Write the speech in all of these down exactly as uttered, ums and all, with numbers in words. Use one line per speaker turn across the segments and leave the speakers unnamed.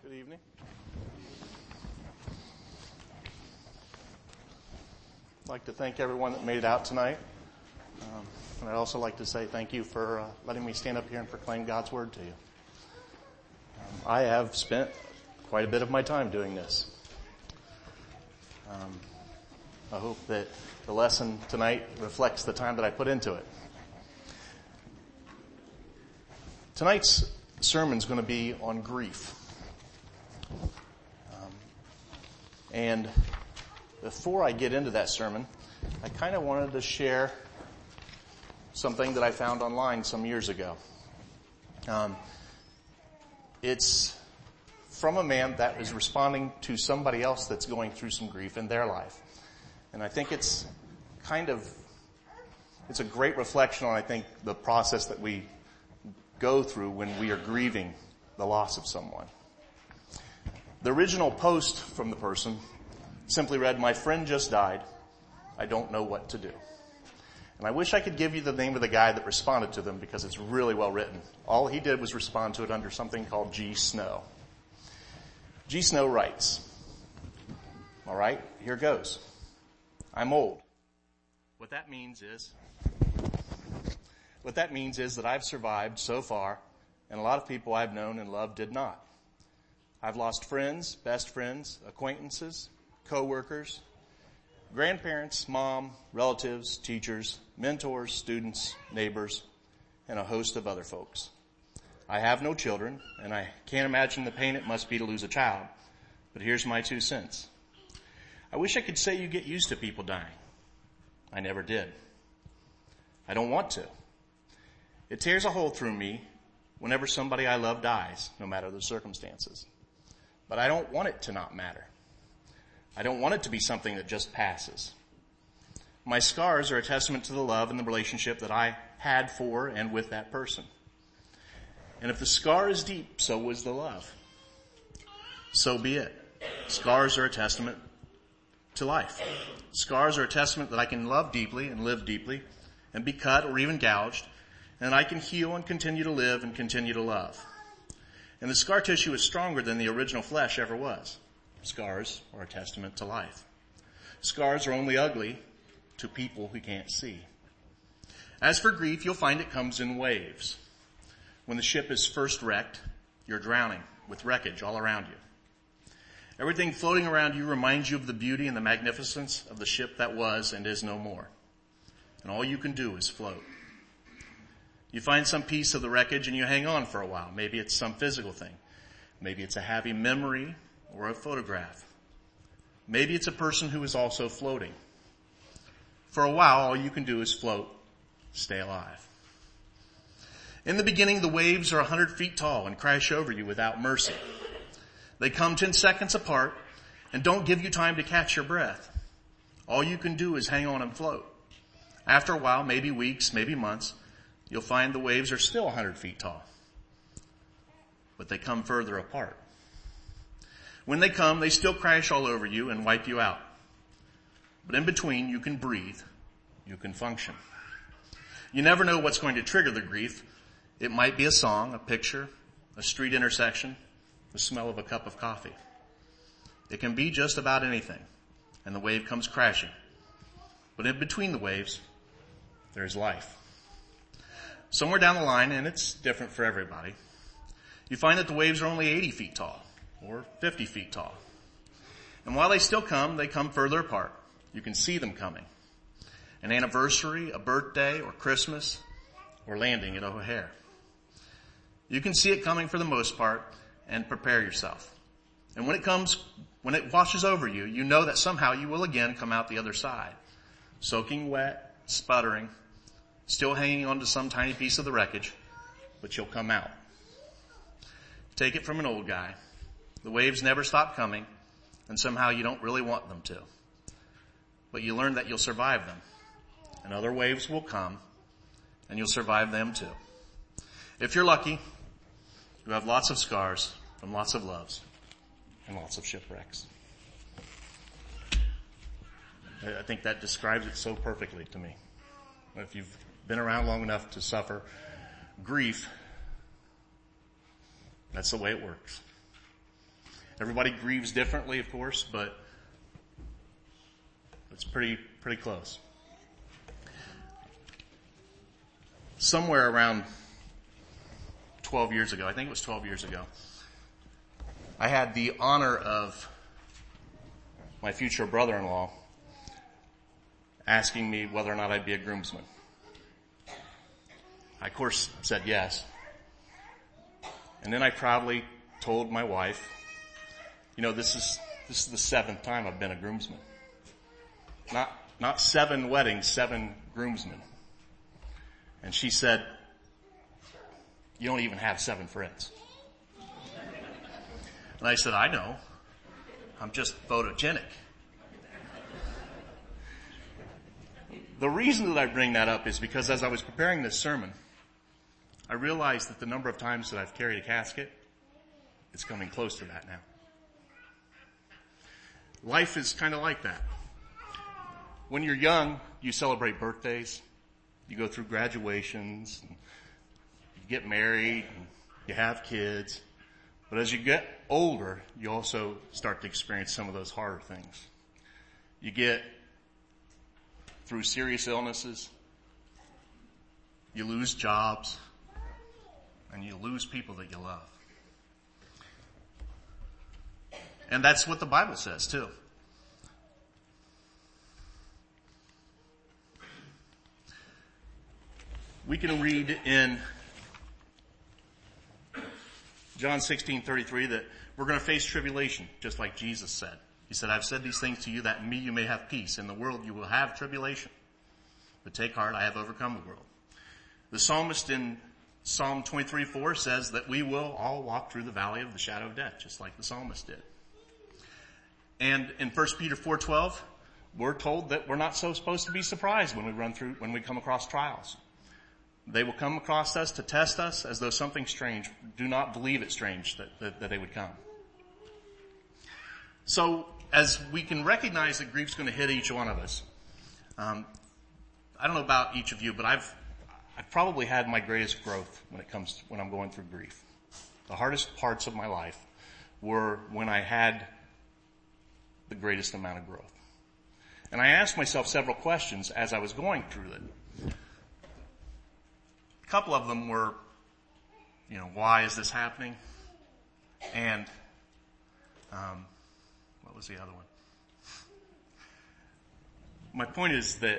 Good evening. I'd like to thank everyone that made it out tonight. Um, and I'd also like to say thank you for uh, letting me stand up here and proclaim God's word to you. Um, I have spent quite a bit of my time doing this. Um, I hope that the lesson tonight reflects the time that I put into it. Tonight's sermon is going to be on grief. Um, and before I get into that sermon, I kind of wanted to share something that I found online some years ago. Um, it's from a man that is responding to somebody else that's going through some grief in their life. And I think it's kind of, it's a great reflection on, I think, the process that we go through when we are grieving the loss of someone. The original post from the person simply read, "My friend just died. I don't know what to do." And I wish I could give you the name of the guy that responded to them because it's really well written. All he did was respond to it under something called G. Snow. G. Snow writes, "All right, here goes. I'm old. What that means is, what that means is that I've survived so far, and a lot of people I've known and loved did not. I've lost friends, best friends, acquaintances, co-workers, grandparents, mom, relatives, teachers, mentors, students, neighbors, and a host of other folks. I have no children, and I can't imagine the pain it must be to lose a child, but here's my two cents. I wish I could say you get used to people dying. I never did. I don't want to. It tears a hole through me whenever somebody I love dies, no matter the circumstances. But I don't want it to not matter. I don't want it to be something that just passes. My scars are a testament to the love and the relationship that I had for and with that person. And if the scar is deep, so was the love. So be it. Scars are a testament to life. Scars are a testament that I can love deeply and live deeply and be cut or even gouged, and I can heal and continue to live and continue to love. And the scar tissue is stronger than the original flesh ever was. Scars are a testament to life. Scars are only ugly to people who can't see. As for grief, you'll find it comes in waves. When the ship is first wrecked, you're drowning with wreckage all around you. Everything floating around you reminds you of the beauty and the magnificence of the ship that was and is no more. And all you can do is float. You find some piece of the wreckage and you hang on for a while. Maybe it's some physical thing. Maybe it's a happy memory or a photograph. Maybe it's a person who is also floating. For a while, all you can do is float, stay alive. In the beginning, the waves are a hundred feet tall and crash over you without mercy. They come ten seconds apart and don't give you time to catch your breath. All you can do is hang on and float. After a while, maybe weeks, maybe months, you'll find the waves are still a hundred feet tall. But they come further apart. When they come, they still crash all over you and wipe you out. But in between, you can breathe. You can function. You never know what's going to trigger the grief. It might be a song, a picture, a street intersection, the smell of a cup of coffee. It can be just about anything, and the wave comes crashing. But in between the waves, there's life. Somewhere down the line, and it's different for everybody, you find that the waves are only eighty feet tall or fifty feet tall. And while they still come, they come further apart. You can see them coming. An anniversary, a birthday, or Christmas, or landing at O'Hare. You can see it coming for the most part and prepare yourself. And when it comes, when it washes over you, you know that somehow you will again come out the other side. Soaking wet, sputtering, still hanging on to some tiny piece of the wreckage, but you'll come out. Take it from an old guy. The waves never stop coming, and somehow you don't really want them to. But you learn that you'll survive them, and other waves will come, and you'll survive them too. If you're lucky, you have lots of scars from lots of loves and lots of shipwrecks. I think that describes it so perfectly to me. If you've been around long enough to suffer grief, that's the way it works. Everybody grieves differently, of course, but it's pretty, pretty close. Somewhere around twelve years ago, I think it was twelve years ago, I had the honor of my future brother-in-law asking me whether or not I'd be a groomsman. I, of course, said yes. And then I proudly told my wife, you know, this is, this is the seventh time I've been a groomsman. Not, not seven weddings, seven groomsmen. And she said, you don't even have seven friends. And I said, I know. I'm just photogenic. The reason that I bring that up is because as I was preparing this sermon, I realized that the number of times that I've carried a casket is coming close to that now. Life is kind of like that. When you're young, you celebrate birthdays, you go through graduations, and you get married, and you have kids. But as you get older, you also start to experience some of those harder things. You get through serious illnesses, you lose jobs, and you lose people that you love. And that's what the Bible says too. We can read in John sixteen thirty-three that we're going to face tribulation, just like Jesus said. He said, I've said these things to you that in me you may have peace. In the world you will have tribulation. But take heart, I have overcome the world. The psalmist in Psalm twenty-three four says that we will all walk through the valley of the shadow of death, just like the psalmist did. And in First Peter four twelve, we're told that we're not so supposed to be surprised when we run through, when we come across trials. They will come across us to test us as though something strange. Do not believe it strange that, that, that they would come. So as we can recognize that grief's going to hit each one of us, um, I don't know about each of you, but I've I've probably had my greatest growth when it comes to when I'm going through grief. The hardest parts of my life were when I had the greatest amount of growth. And I asked myself several questions as I was going through it. A couple of them were, you know, why is this happening? And, um, what was the other one? My point is that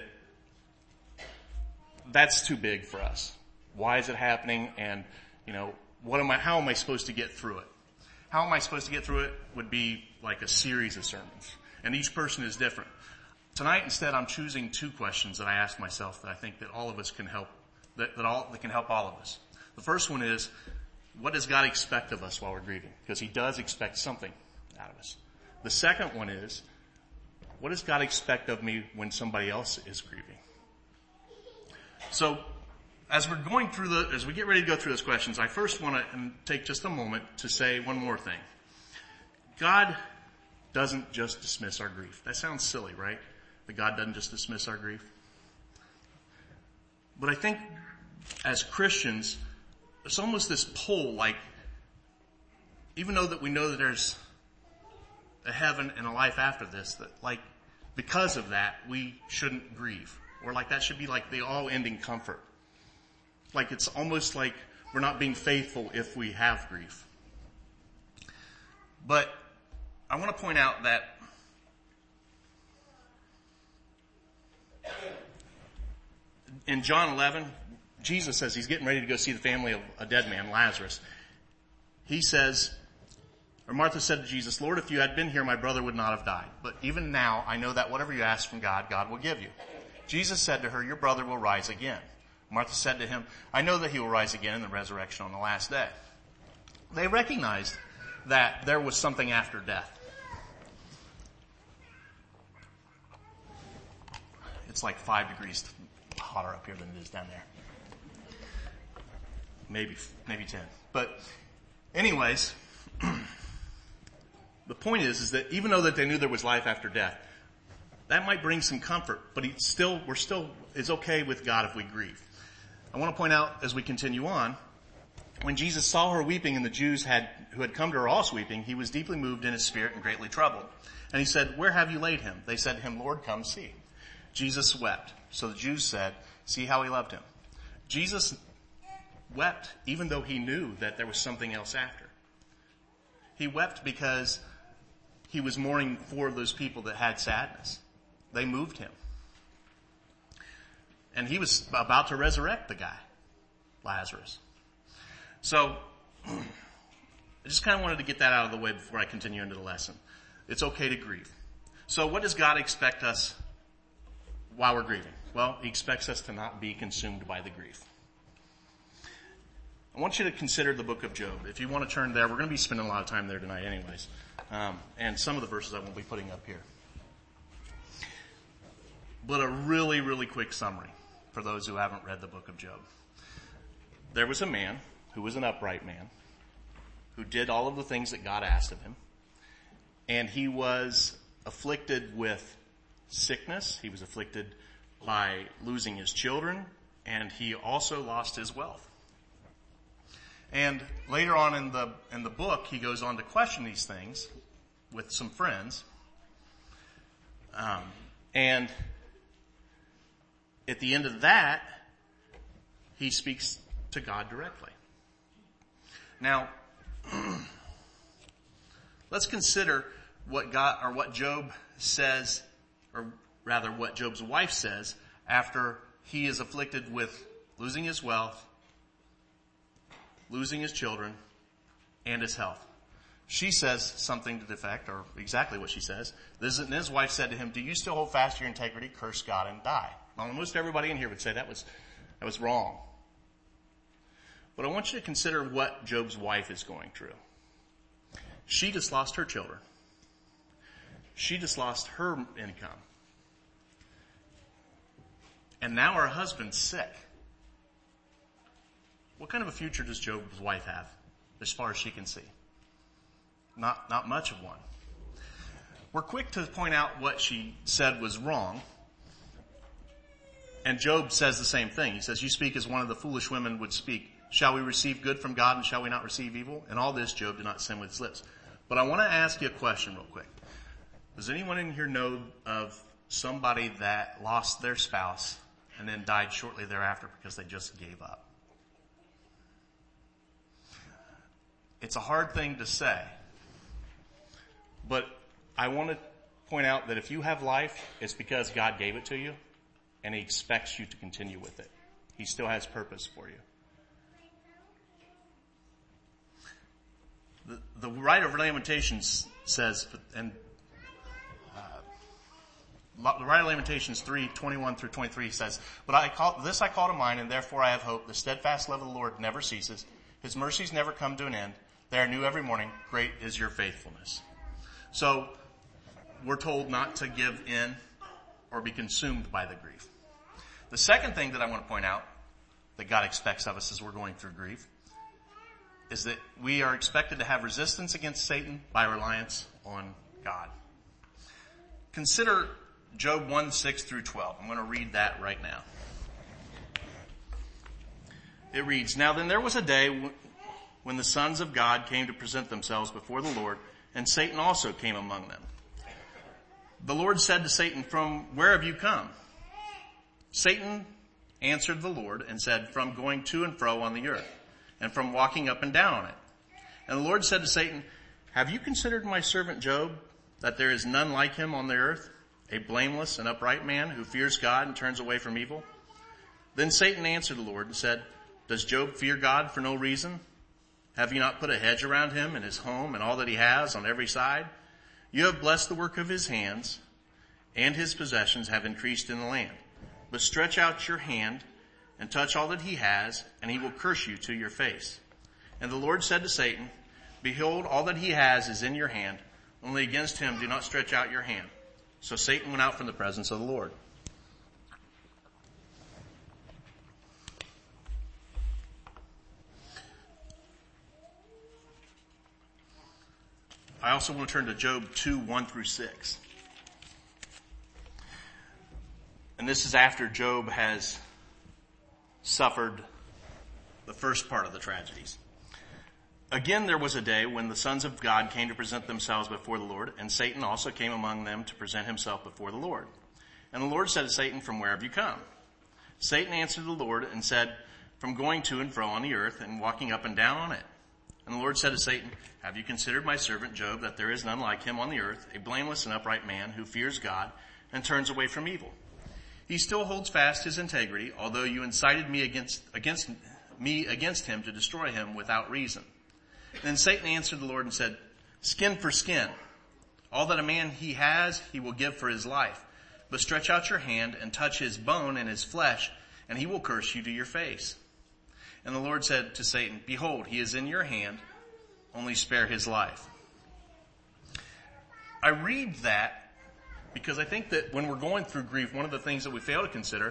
that's too big for us. Why is it happening? And, you know, what am I, how am I supposed to get through it? How am I supposed to get through it would be like a series of sermons. And each person is different. Tonight, instead, I'm choosing two questions that I ask myself that I think that all of us can help That, that all that can help all of us. The first one is, what does God expect of us while we're grieving? Because He does expect something out of us. The second one is, what does God expect of me when somebody else is grieving? So, as we're going through the, as we get ready to go through those questions, I first want to take just a moment to say one more thing. God doesn't just dismiss our grief. That sounds silly, right? That God doesn't just dismiss our grief. But I think as Christians, there's almost this pull, like, even though that we know that there's a heaven and a life after this, that like, because of that, we shouldn't grieve. Or like that should be like the all-ending comfort. Like it's almost like we're not being faithful if we have grief. But I want to point out that in John eleven, Jesus says he's getting ready to go see the family of a dead man, Lazarus. He says, or Martha said to Jesus, Lord, if you had been here, my brother would not have died. But even now, I know that whatever you ask from God, God will give you. Jesus said to her, your brother will rise again. Martha said to him, I know that he will rise again in the resurrection on the last day. They recognized that there was something after death. It's like five degrees hotter up here than it is down there. Maybe, maybe ten. But anyways, the point is, is that even though that they knew there was life after death, that might bring some comfort, but he still, we're still, it's okay with God if we grieve. I want to point out as we continue on, When Jesus saw her weeping and the Jews had, who had come to her also weeping, he was deeply moved in his spirit and greatly troubled. And he said, where have you laid him? They said to him, Lord, come see. Jesus wept. So the Jews said, see how he loved him. Jesus wept even though he knew that there was something else after. He wept because he was mourning for those people that had sadness. They moved him. And he was about to resurrect the guy, Lazarus. So, I just kind of wanted to get that out of the way before I continue into the lesson. It's okay to grieve. So what does God expect us while we're grieving? Well, he expects us to not be consumed by the grief. I want you to consider the book of Job. If you want to turn there, we're going to be spending a lot of time there tonight anyways. Um, and some of the verses I won't be putting up here. But a really, really quick summary for those who haven't read the book of Job. There was a man who was an upright man who did all of the things that God asked of him. And he was afflicted with sickness. He was afflicted by losing his children. And he also lost his wealth. And later on in the, in the book, he goes on to question these things with some friends. Um, and at the end of that, he speaks to God directly. Now, let's consider what God, or what Job says, or rather what Job's wife says after he is afflicted with losing his wealth, losing his children, and his health. She says something to the effect, or exactly what she says. This, and his wife said to him, do you still hold fast to your integrity? Curse God and die. Well, almost everybody in here would say that was, that was wrong. But I want you to consider what Job's wife is going through. She just lost her children. She just lost her income. And now her husband's sick. What kind of a future does Job's wife have, as far as she can see? Not, not much of one. We're quick to point out what she said was wrong. And Job says the same thing. He says, you speak as one of the foolish women would speak. Shall we receive good from God and shall we not receive evil? And all this Job did not sin with his lips. But I want to ask you a question real quick. Does anyone in here know of somebody that lost their spouse and then died shortly thereafter because they just gave up? It's a hard thing to say. But I want to point out that if you have life, it's because God gave it to you and he expects you to continue with it. He still has purpose for you. The, the writer of Lamentations says, and uh, the writer of Lamentations three, twenty-one through twenty-three says, but I call, this I call to mind, and therefore I have hope. The steadfast love of the Lord never ceases. His mercies never come to an end. They are new every morning. Great is your faithfulness. So we're told not to give in or be consumed by the grief. The second thing that I want to point out that God expects of us as we're going through grief is that we are expected to have resistance against Satan by reliance on God. Consider Job one, six through twelve. I'm going to read that right now. It reads, now then there was a day when the sons of God came to present themselves before the Lord, and Satan also came among them. The Lord said to Satan, from where have you come? Satan answered the Lord and said, from going to and fro on the earth, and from walking up and down on it. And the Lord said to Satan, have you considered my servant Job, that there is none like him on the earth, a blameless and upright man who fears God and turns away from evil? Then Satan answered the Lord and said, does Job fear God for no reason? Have you not put a hedge around him and his home and all that he has on every side? You have blessed the work of his hands, and his possessions have increased in the land. But stretch out your hand and touch all that he has, and he will curse you to your face. And the Lord said to Satan, behold, all that he has is in your hand. Only against him do not stretch out your hand. So Satan went out from the presence of the Lord. I also want to turn to Job two, one through six. And this is after Job has suffered the first part of the tragedies. Again, there was a day when the sons of God came to present themselves before the Lord, and Satan also came among them to present himself before the Lord. And the Lord said to Satan, "From where have you come?" Satan answered the Lord and said, "From going to and fro on the earth and walking up and down on it." And the Lord said to Satan, "Have you considered my servant Job, that there is none like him on the earth, a blameless and upright man who fears God and turns away from evil? He still holds fast his integrity, although you incited me against, against me against him to destroy him without reason." Then Satan answered the Lord and said, "Skin for skin. All that a man he has, he will give for his life. But stretch out your hand and touch his bone and his flesh, and he will curse you to your face." And the Lord said to Satan, "Behold, he is in your hand, only spare his life." I read that because I think that when we're going through grief, one of the things that we fail to consider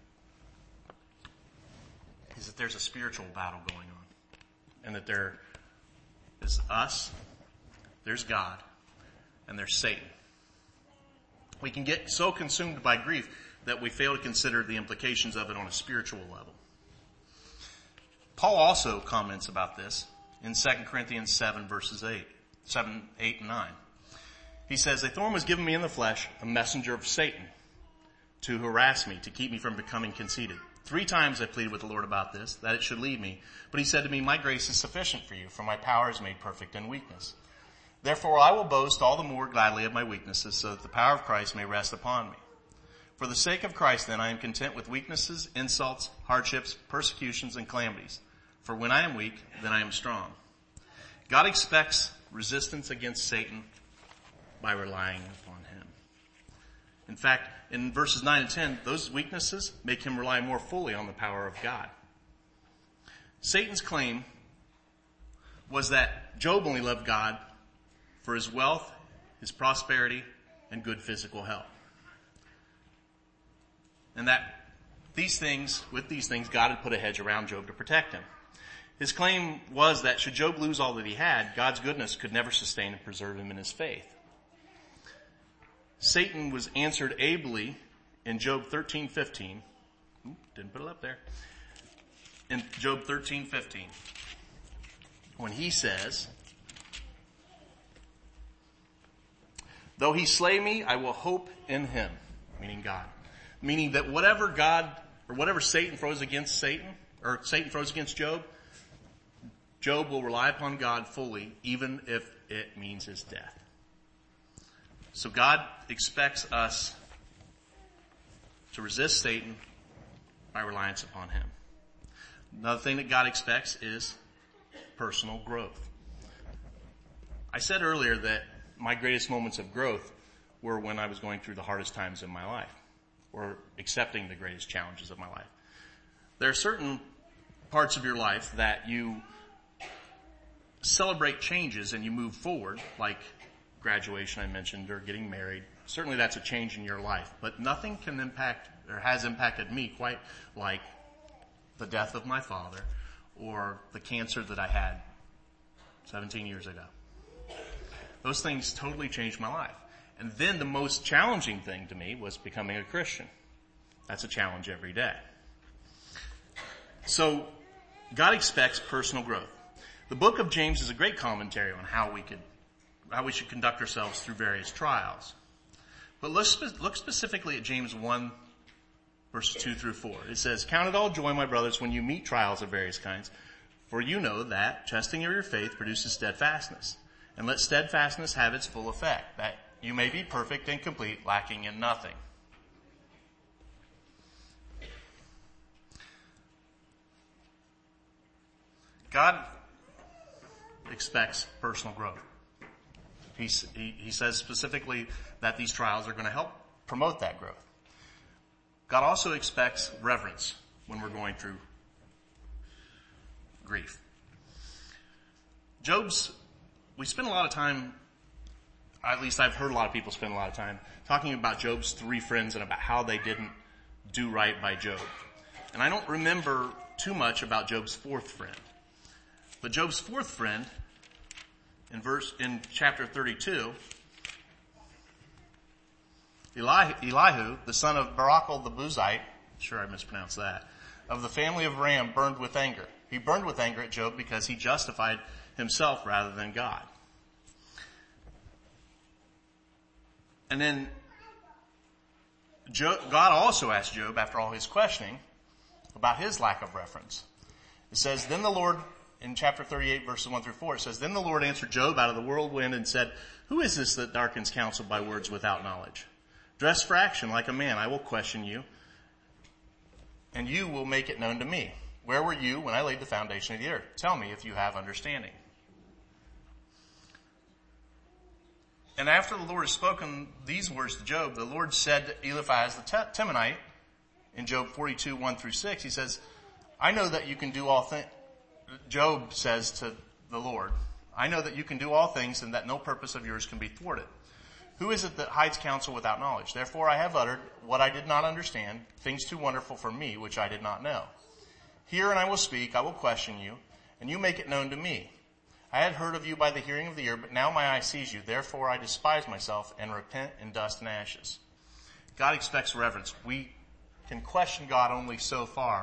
is that there's a spiritual battle going on. And that there is us, there's God, and there's Satan. We can get so consumed by grief that we fail to consider the implications of it on a spiritual level. Paul also comments about this in Second Corinthians seven verses eight, seven, eight, and nine. He says, "A thorn was given me in the flesh, a messenger of Satan, to harass me, to keep me from becoming conceited. Three times I pleaded with the Lord about this, that it should leave me. But he said to me, 'My grace is sufficient for you, for my power is made perfect in weakness. Therefore I will boast all the more gladly of my weaknesses, so that the power of Christ may rest upon me. For the sake of Christ then I am content with weaknesses, insults, hardships, persecutions, and calamities. For when I am weak, then I am strong.'" God expects resistance against Satan by relying upon him. In fact, in verses nine and ten, those weaknesses make him rely more fully on the power of God. Satan's claim was that Job only loved God for his wealth, his prosperity, and good physical health. And that these things, with these things, God had put a hedge around Job to protect him. His claim was that should Job lose all that he had, God's goodness could never sustain and preserve him in his faith. Satan was answered ably in Job thirteen fifteen. Ooh, didn't put it up there. In Job thirteen fifteen, when he says, "Though he slay me, I will hope in him," meaning God. Meaning that whatever God, or whatever Satan throws against Satan, or Satan throws against Job, Job will rely upon God fully, even if it means his death. So God expects us to resist Satan by reliance upon him. Another thing that God expects is personal growth. I said earlier that my greatest moments of growth were when I was going through the hardest times in my life, or accepting the greatest challenges of my life. There are certain parts of your life that you celebrate changes and you move forward, like graduation I mentioned, or getting married. Certainly that's a change in your life, but nothing can impact, or has impacted me quite like the death of my father or the cancer that I had seventeen years ago. Those things totally changed my life. And then the most challenging thing to me was becoming a Christian. That's a challenge every day. So God expects personal growth. The book of James is a great commentary on how we could, how we should conduct ourselves through various trials. But let's look specifically at James one, verses two through four. It says, "Count it all joy, my brothers, when you meet trials of various kinds, for you know that testing of your faith produces steadfastness. And let steadfastness have its full effect, that you may be perfect and complete, lacking in nothing." God expects personal growth. He, he, he says specifically that these trials are going to help promote that growth. God also expects reverence when we're going through grief. Job's, we spend a lot of time, at least I've heard a lot of people spend a lot of time talking about Job's three friends and about how they didn't do right by Job. And I don't remember too much about Job's fourth friend. But Job's fourth friend, in verse, in chapter thirty-two, Eli, Elihu, the son of Barachel the Buzite, sure I mispronounced that, of the family of Ram, burned with anger. He burned with anger at Job because he justified himself rather than God. And then Job, God also asked Job, after all his questioning, about his lack of reference. It says, then the Lord, in chapter thirty-eight, verses one through four, it says, then the Lord answered Job out of the whirlwind and said, who is this that darkens counsel by words without knowledge? Dress for action like a man, I will question you, and you will make it known to me. Where were you when I laid the foundation of the earth? Tell me if you have understanding. And after the Lord has spoken these words to Job, the Lord said to Eliphaz the Temanite, in Job forty-two, one through six, he says, I know that you can do all things. Job says to the Lord, I know that you can do all things and that no purpose of yours can be thwarted. Who is it that hides counsel without knowledge? Therefore I have uttered what I did not understand, things too wonderful for me, which I did not know. Hear and I will speak, I will question you, and you make it known to me. I had heard of you by the hearing of the ear, but now my eye sees you. Therefore I despise myself and repent in dust and ashes. God expects reverence. We can question God only so far.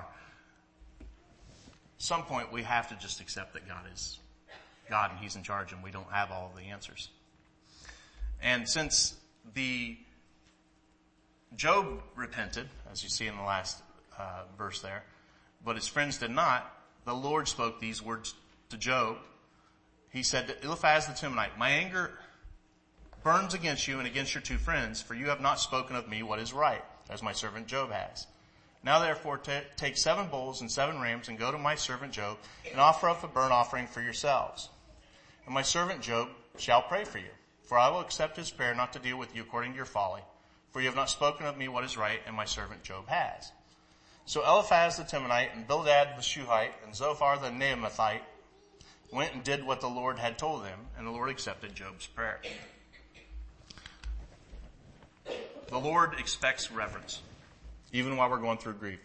At some point we have to just accept that God is God and he's in charge and we don't have all of the answers. And since the Job repented, as you see in the last uh, verse there, but his friends did not, the Lord spoke these words to Job. He said to Eliphaz the Temanite, my anger burns against you and against your two friends, for you have not spoken of me what is right, as my servant Job has. Now therefore t- take seven bulls and seven rams and go to my servant Job and offer up a burnt offering for yourselves. And my servant Job shall pray for you. For I will accept his prayer not to deal with you according to your folly. For you have not spoken of me what is right, and my servant Job has. So Eliphaz the Temanite and Bildad the Shuhite and Zophar the Naamathite went and did what the Lord had told them, and the Lord accepted Job's prayer. The Lord expects reverence, even while we're going through grief.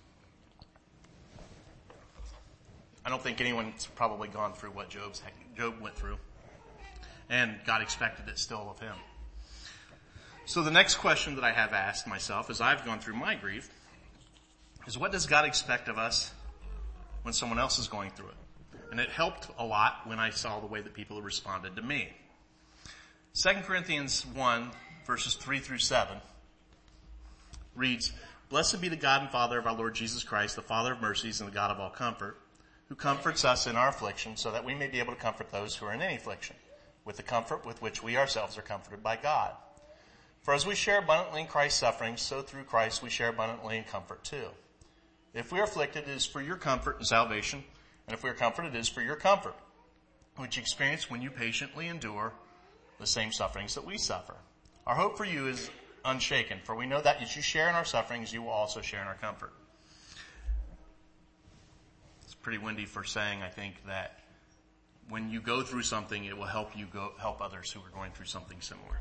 I don't think anyone's probably gone through what Job's, Job went through. And God expected it still of him. So the next question that I have asked myself as I've gone through my grief is, what does God expect of us when someone else is going through it? And it helped a lot when I saw the way that people responded to me. Second Corinthians one, verses three through seven reads, Blessed be the God and Father of our Lord Jesus Christ, the Father of mercies and the God of all comfort, who comforts us in our affliction so that we may be able to comfort those who are in any affliction, with the comfort with which we ourselves are comforted by God. For as we share abundantly in Christ's sufferings, so through Christ we share abundantly in comfort too. If we are afflicted, it is for your comfort and salvation, and if we are comforted, it is for your comfort, which you experience when you patiently endure the same sufferings that we suffer. Our hope for you is unshaken, for we know that as you share in our sufferings, you will also share in our comfort. It's pretty windy for saying, I think, that when you go through something, it will help you go help others who are going through something similar.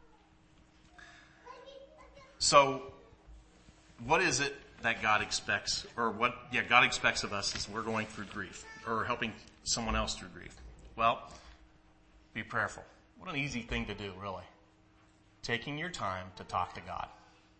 So, what is it that God expects, or what, yeah, God expects of us as we're going through grief, or helping someone else through grief? Well, be prayerful. What an easy thing to do, really. Taking your time to talk to God.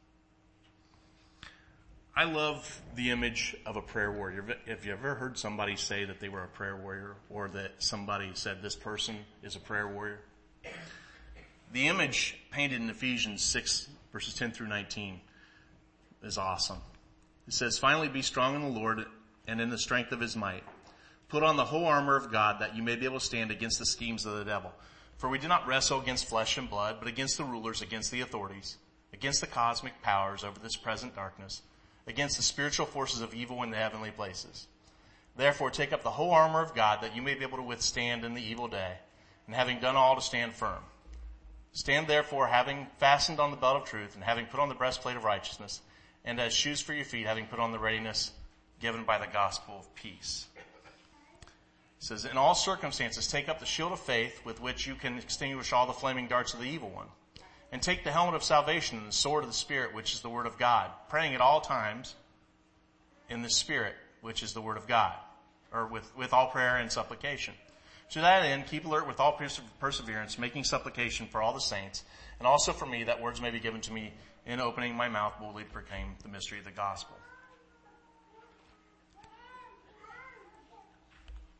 I love the image of a prayer warrior. Have you ever heard somebody say that they were a prayer warrior, or that somebody said this person is a prayer warrior? The image painted in Ephesians six, verses ten through nineteen is awesome. It says, Finally be strong in the Lord and in the strength of his might. Put on the whole armor of God that you may be able to stand against the schemes of the devil. For we do not wrestle against flesh and blood, but against the rulers, against the authorities, against the cosmic powers over this present darkness, against the spiritual forces of evil in the heavenly places. Therefore take up the whole armor of God that you may be able to withstand in the evil day, and having done all to stand firm. Stand therefore, having fastened on the belt of truth, and having put on the breastplate of righteousness, and as shoes for your feet, having put on the readiness given by the gospel of peace. It says, in all circumstances, take up the shield of faith with which you can extinguish all the flaming darts of the evil one. And take the helmet of salvation and the sword of the Spirit, which is the word of God, praying at all times in the Spirit, which is the word of God, or with, with all prayer and supplication. To that end, keep alert with all perse- perseverance, making supplication for all the saints, and also for me, that words may be given to me in opening my mouth boldly to proclaim the mystery of the gospel.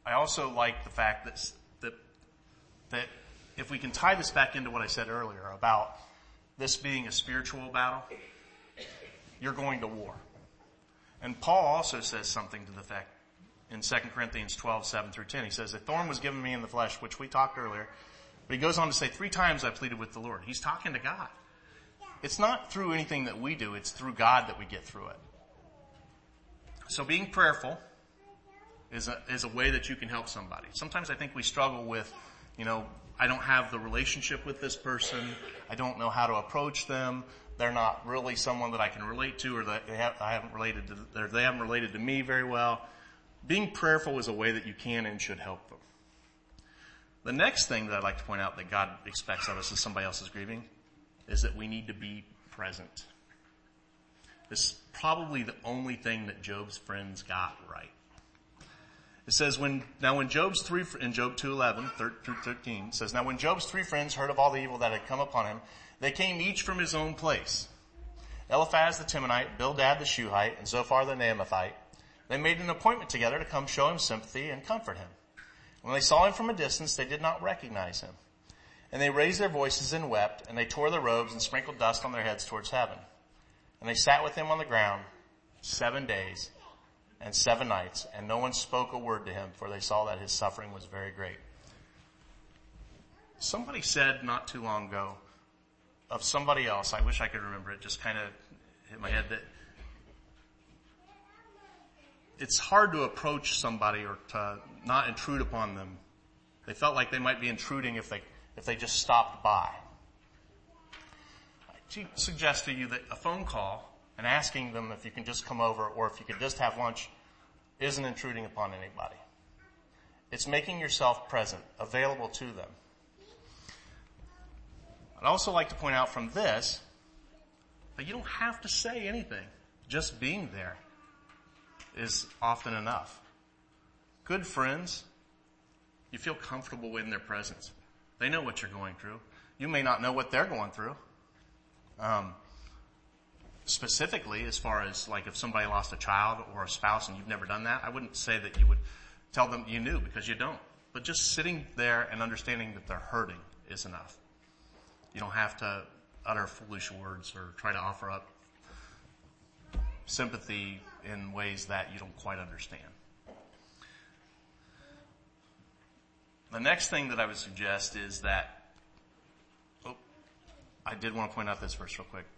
I also like the fact that, that, that if we can tie this back into what I said earlier about this being a spiritual battle, you're going to war. And Paul also says something to the effect in Second Corinthians twelve, seven through ten. He says, a thorn was given me in the flesh, which we talked earlier. But he goes on to say, three times I pleaded with the Lord. He's talking to God. It's not through anything that we do. It's through God that we get through it. So being prayerful is a, is a way that you can help somebody. Sometimes I think we struggle with, you know, I don't have the relationship with this person. I don't know how to approach them. They're not really someone that I can relate to, or that they have, I haven't related to, or they haven't related to me very well. Being prayerful is a way that you can and should help them. The next thing that I'd like to point out that God expects of us as somebody else is grieving is that we need to be present. This is probably the only thing that Job's friends got right. It says, when, now when Job's three, in Job two eleven through thirteen, it says, now when Job's three friends heard of all the evil that had come upon him, they came each from his own place. Eliphaz the Temanite, Bildad the Shuhite, and Zophar the Naamathite. They made an appointment together to come show him sympathy and comfort him. When they saw him from a distance, they did not recognize him. And they raised their voices and wept, and they tore their robes and sprinkled dust on their heads towards heaven. And they sat with him on the ground seven days and seven nights, and no one spoke a word to him, for they saw that his suffering was very great. Somebody said not too long ago of somebody else, I wish I could remember it, just kind of hit my head, that it's hard to approach somebody or to not intrude upon them. They felt like they might be intruding if they if they just stopped by. I suggest to you that a phone call and asking them if you can just come over or if you could just have lunch isn't intruding upon anybody. It's making yourself present, available to them. I'd also like to point out from this that you don't have to say anything. Just being there is often enough. Good friends, you feel comfortable in their presence. They know what you're going through. You may not know what they're going through. Um, specifically, as far as like if somebody lost a child or a spouse and you've never done that, I wouldn't say that you would tell them you knew, because you don't. But just sitting there and understanding that they're hurting is enough. You don't have to utter foolish words or try to offer up sympathy in ways that you don't quite understand. The next thing that I would suggest is that, oh, I did want to point out this verse real quick.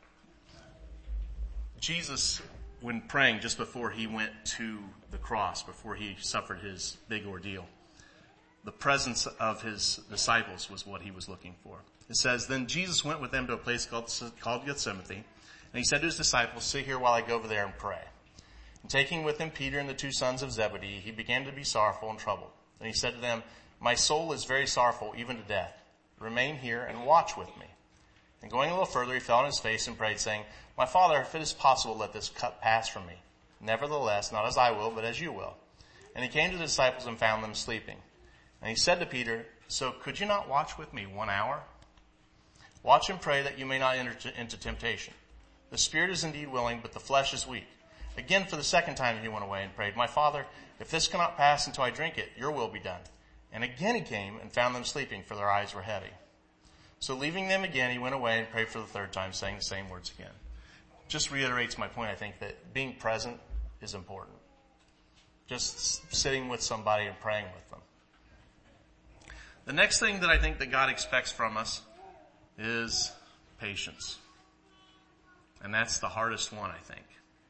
Jesus, when praying just before he went to the cross, before he suffered his big ordeal, the presence of his disciples was what he was looking for. It says, then Jesus went with them to a place called, called Gethsemane, and he said to his disciples, sit here while I go over there and pray. And taking with him Peter and the two sons of Zebedee, he began to be sorrowful and troubled. And he said to them, my soul is very sorrowful, even to death. Remain here and watch with me. And going a little further, he fell on his face and prayed, saying, my Father, if it is possible, let this cup pass from me. Nevertheless, not as I will, but as you will. And he came to the disciples and found them sleeping. And he said to Peter, so could you not watch with me one hour? Watch and pray that you may not enter into temptation. The spirit is indeed willing, but the flesh is weak. Again, for the second time, he went away and prayed, my Father, if this cannot pass until I drink it, your will be done. And again he came and found them sleeping, for their eyes were heavy. So leaving them again, he went away and prayed for the third time, saying the same words again. Just reiterates my point, I think, that being present is important. Just sitting with somebody and praying with them. The next thing that I think that God expects from us is patience. And that's the hardest one, I think.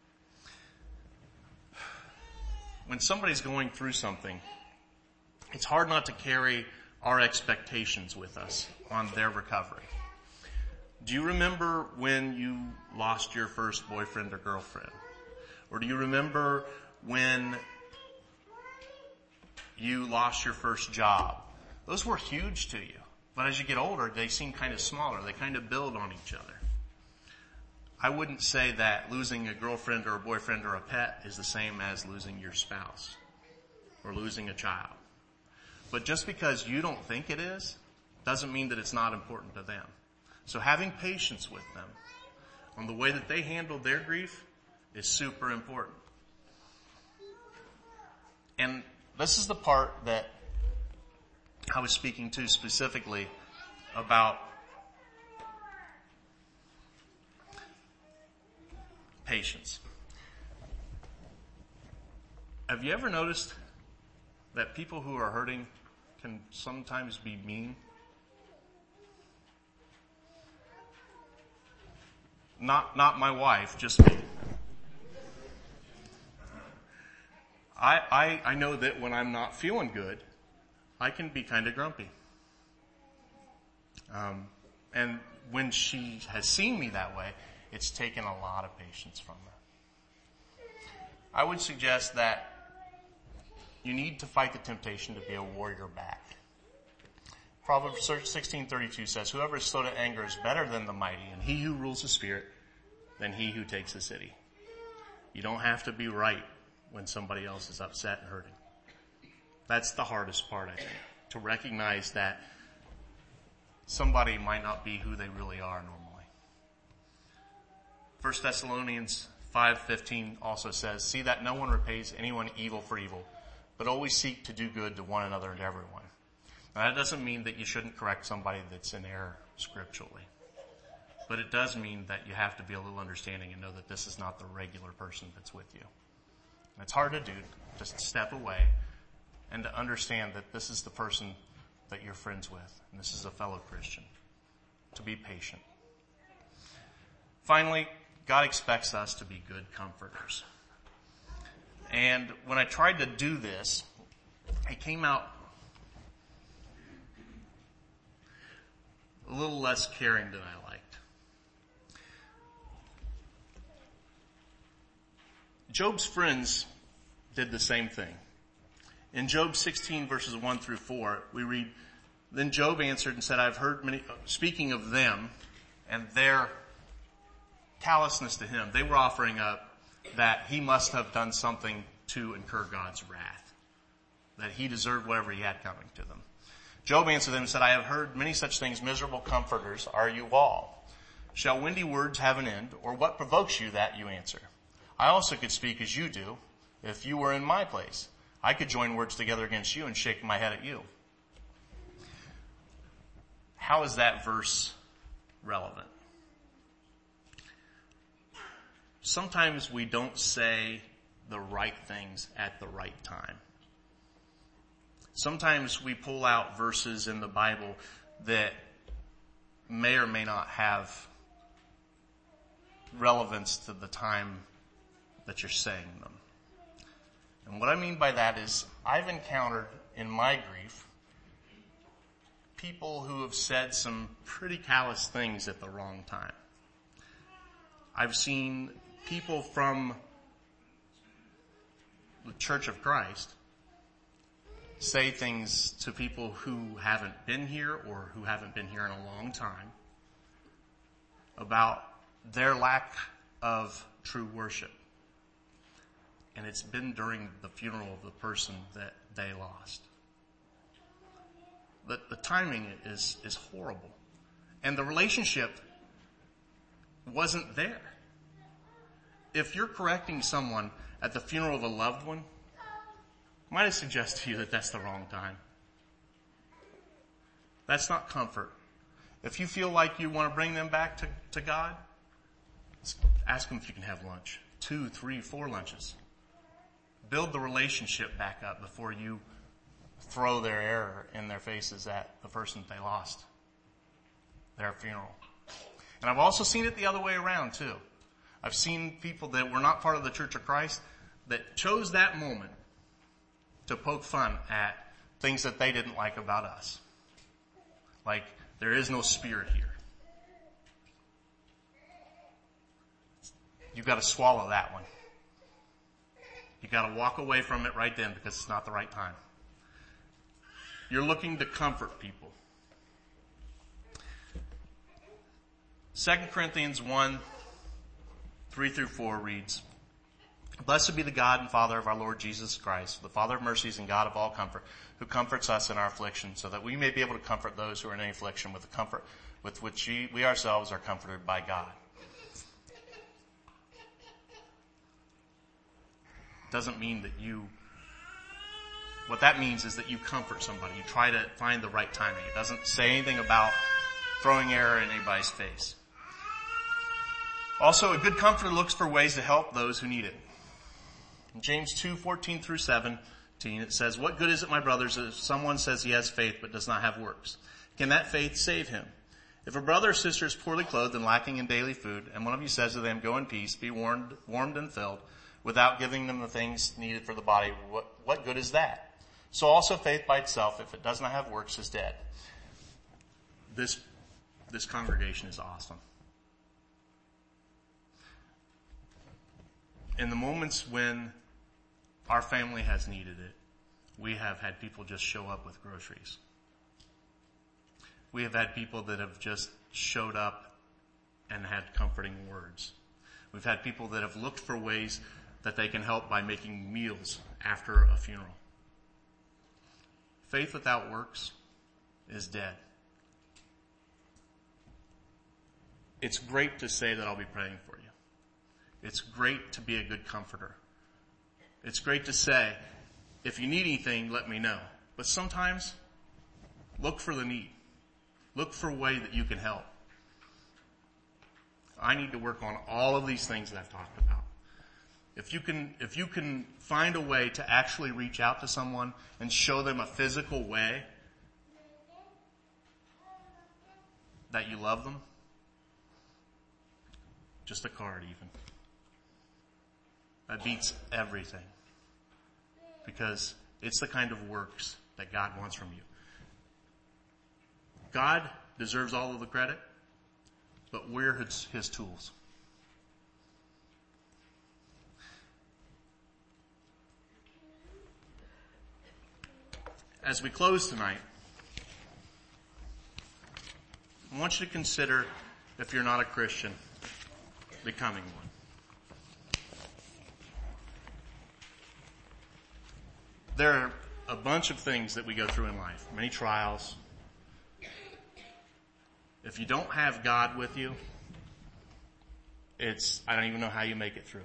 When somebody's going through something, it's hard not to carry our expectations with us on their recovery. Do you remember when you lost your first boyfriend or girlfriend? Or do you remember when you lost your first job? Those were huge to you. But as you get older, they seem kind of smaller. They kind of build on each other. I wouldn't say that losing a girlfriend or a boyfriend or a pet is the same as losing your spouse or losing a child. But just because you don't think it is, doesn't mean that it's not important to them. So having patience with them on the way that they handle their grief is super important. And this is the part that I was speaking to specifically about patience. Have you ever noticed that people who are hurting can sometimes be mean? Not, not my wife, just me. I, I, I know that when I'm not feeling good, I can be kind of grumpy. Um, and when she has seen me that way, it's taken a lot of patience from her. I would suggest that you need to fight the temptation to be a warrior back. Proverbs sixteen thirty-two says, whoever is slow to anger is better than the mighty, and he who rules the spirit than he who takes the city. You don't have to be right when somebody else is upset and hurting. That's the hardest part, I think, to recognize that somebody might not be who they really are normally. First Thessalonians five fifteen also says, see that no one repays anyone evil for evil, but always seek to do good to one another and to everyone. Now that doesn't mean that you shouldn't correct somebody that's in error scripturally. But it does mean that you have to be a little understanding and know that this is not the regular person that's with you. And it's hard to do, just step away and to understand that this is the person that you're friends with, and this is a fellow Christian. To be patient. Finally, God expects us to be good comforters. And when I tried to do this, it came out a little less caring than I liked. Job's friends did the same thing. In Job sixteen verses one through four, we read, then Job answered and said, I've heard many, speaking of them and their callousness to him, they were offering up that he must have done something to incur God's wrath, that he deserved whatever he had coming to them. Job answered them and said, I have heard many such things, miserable comforters are you all. Shall windy words have an end, or what provokes you that you answer? I also could speak as you do, if you were in my place. I could join words together against you and shake my head at you. How is that verse relevant? Sometimes we don't say the right things at the right time. Sometimes we pull out verses in the Bible that may or may not have relevance to the time that you're saying them. And what I mean by that is I've encountered in my grief people who have said some pretty callous things at the wrong time. I've seen people from the Church of Christ say things to people who haven't been here or who haven't been here in a long time about their lack of true worship. And it's been during the funeral of the person that they lost. The, the timing is, is horrible. And the relationship wasn't there. If you're correcting someone at the funeral of a loved one, might I suggest to you that that's the wrong time. That's not comfort. If you feel like you want to bring them back to, to God, ask them if you can have lunch. Two, three, four lunches. Build the relationship back up before you throw their error in their faces at the person they lost, their funeral. And I've also seen it the other way around too. I've seen people that were not part of the Church of Christ that chose that moment to poke fun at things that they didn't like about us. Like, there is no spirit here. You've got to swallow that one. You've got to walk away from it right then because it's not the right time. You're looking to comfort people. Second Corinthians one, three through four reads, blessed be the God and Father of our Lord Jesus Christ, the Father of mercies and God of all comfort, who comforts us in our affliction, so that we may be able to comfort those who are in any affliction with the comfort with which we ourselves are comforted by God. Doesn't mean that you What that means is that you comfort somebody. You try to find the right timing. It doesn't say anything about throwing air in anybody's face. Also, a good comforter looks for ways to help those who need it. In James two, fourteen through seventeen, it says, "What good is it, my brothers, if someone says he has faith but does not have works? Can that faith save him? If a brother or sister is poorly clothed and lacking in daily food, and one of you says to them, 'Go in peace, be warmed, warmed and filled,' without giving them the things needed for the body, what, what good is that? So also faith by itself, if it does not have works, is dead." This, this congregation is awesome. In the moments when our family has needed it, we have had people just show up with groceries. We have had people that have just showed up and had comforting words. We've had people that have looked for ways that they can help by making meals after a funeral. Faith without works is dead. It's great to say that I'll be praying for you. It's great to be a good comforter. It's great to say, if you need anything, let me know. But sometimes, look for the need. Look for a way that you can help. I need to work on all of these things that I've talked about. If you can, if you can find a way to actually reach out to someone and show them a physical way that you love them, just a card even, that beats everything. Because it's the kind of works that God wants from you. God deserves all of the credit, but we're his, his tools. As we close tonight, I want you to consider, if you're not a Christian, becoming one. There are a bunch of things that we go through in life, many trials. If you don't have God with you, it's, I don't even know how you make it through.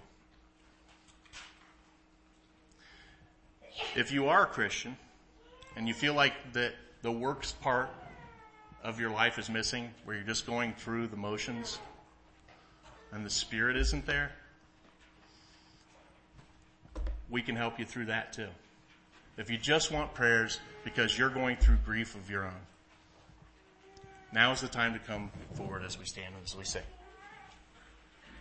If you are a Christian and you feel like that the works part of your life is missing, where you're just going through the motions and the Spirit isn't there, we can help you through that too. If you just want prayers because you're going through grief of your own, now is the time to come forward as we stand and as we sing.